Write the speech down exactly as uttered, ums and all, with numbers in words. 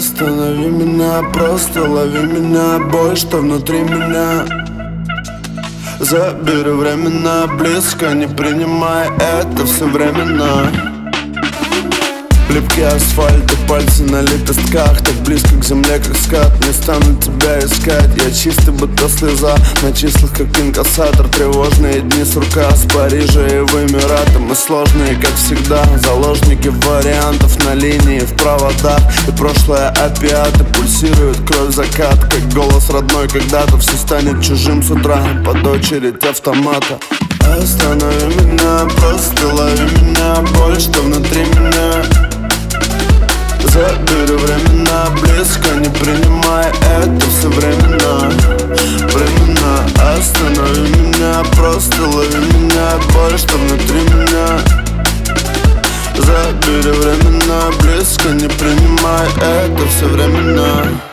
Останови меня, просто лови меня, боль, что внутри меня. Забери временно, близко не принимай, это все временно. Липкий асфальт и пальцы на лепестках, так близко к земле, как скат. Не стану тебя искать, я чистый, будто слеза на числах, как инкассатор. Тревожные дни с рука с Парижа и в Эмираты. Мы сложные, как всегда, заложники вариантов на линии в проводах. И прошлое опиаты, пульсирует кровь закат, как голос родной когда-то. Все станет чужим с утра под очередь автомата. Останови меня, просто лови меня, боль, что внутри меня. Забери временно, близко не принимай, это все временно. Временно, останови меня, просто лови меня, боль, что внутри меня. Забери временно, близко не принимай, это все временно.